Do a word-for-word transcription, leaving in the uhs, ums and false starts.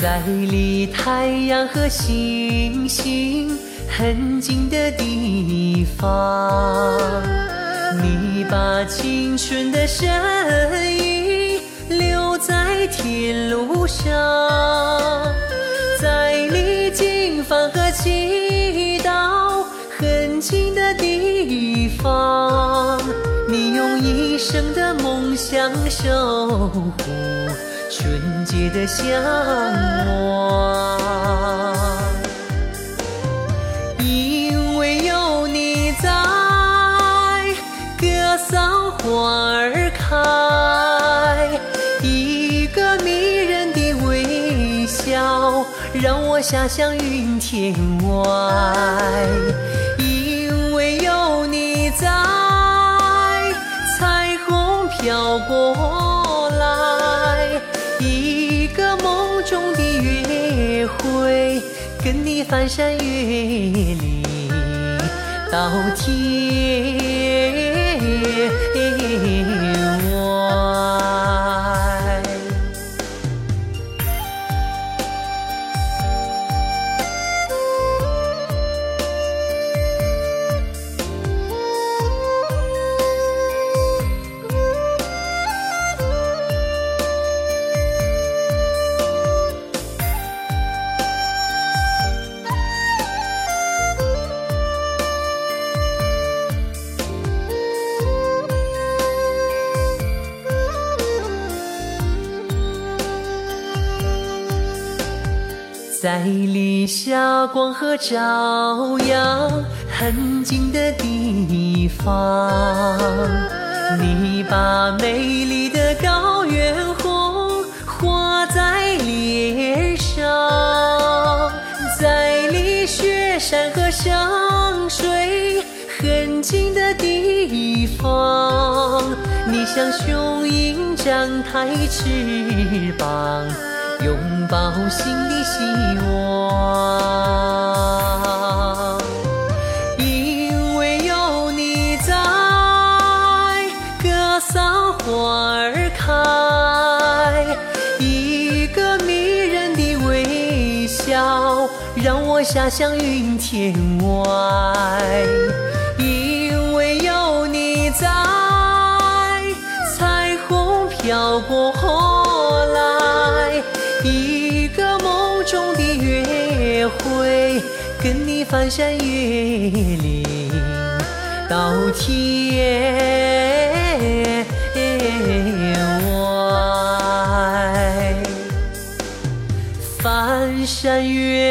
在离太阳和星星很近的地方，你把青春的身影留在天路上，在离经繁和祈祷很近的地方，你用一生的梦想守护纯洁的向往。因为有你在，格桑花儿开，一个迷人的微笑让我遐想云天外。因为有你在，彩虹飘过来，一个梦中的约会，跟你翻山越岭到天外。在离霞光和朝阳很近的地方，你把美丽的高原红画在脸上，在离雪山和上水很近的地方，你像雄鹰展开翅膀，拥抱新的希望。因为有你在，格桑花儿开，一个迷人的微笑让我遐想云天外。因为有你在，彩虹飘过来，一个梦中的约会，跟你翻山越岭到天外。翻山越